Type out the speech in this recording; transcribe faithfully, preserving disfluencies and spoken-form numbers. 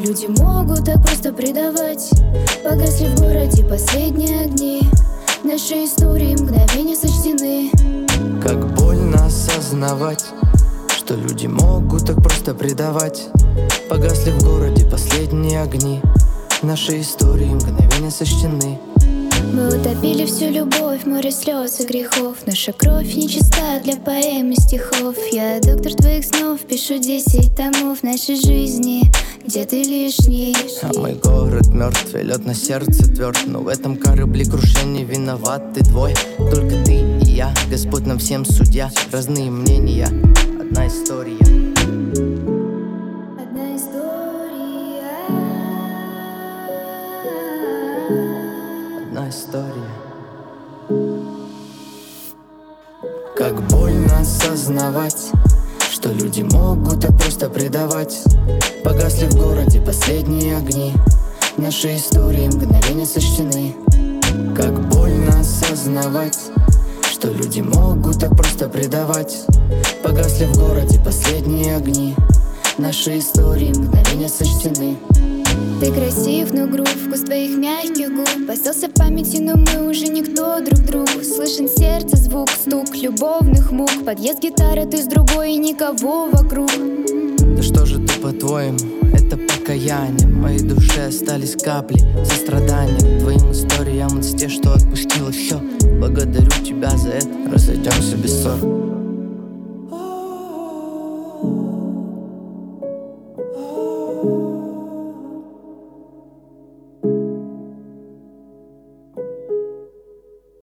люди могут так просто предавать. Погасли в городе последние огни, наши истории мгновения сочтены. Как больно осознавать, что люди могут так просто предавать. Погасли в городе последние огни, наши истории мгновения сочтены. Мы утопили всю любовь, море слез и грехов. Наша кровь нечиста для поэм и стихов. Я доктор твоих снов, пишу десять томов нашей жизни, где ты лишний. А мой город мертв, и лед на сердце тверд. Но в этом корабле крушения виноваты двое. Только ты и я, Господь нам всем судья. Разные мнения, одна история. Одна история. Одна история. Как больно осознавать, что люди могут так просто предавать. Погасли в городе последние огни, наши истории мгновения сочтены. Как больно осознавать, что люди могут так просто предавать. Погасли в городе последние огни, наши истории мгновения сочтены. Ты красив, но груб, вкус твоих мягких губ остался в памяти, но мы уже никто друг другу. Слышен сердце звук, стук любовных мук. Подъезд, гитара, ты с другой и никого вокруг. Да что же ты, по-твоему, это покаяние? В моей душе остались капли сострадания к твоим историям, от те, что отпустила все. Благодарю тебя за это, разойдемся без ссор.